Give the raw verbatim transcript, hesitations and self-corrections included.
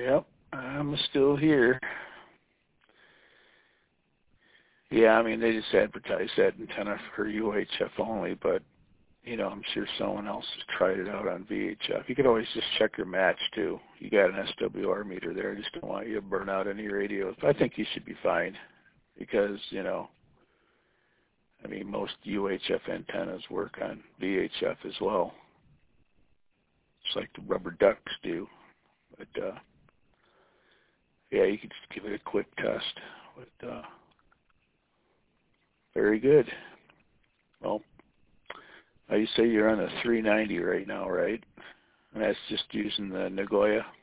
Yep, I'm still here. Yeah, I mean, they just advertise that antenna for U H F only, but, you know, I'm sure someone else has tried it out on V H F. You could always just check your match, too. You got an S W R meter there. I just don't want you to burn out any radios. I think you should be fine because, you know, I mean, most U H F antennas work on V H F as well. It's like the rubber ducks do. But, uh, yeah, you could just give it a quick test. But, uh, very good. Well, now you say you're on a three ninety right now, right? And that's just using the Nagoya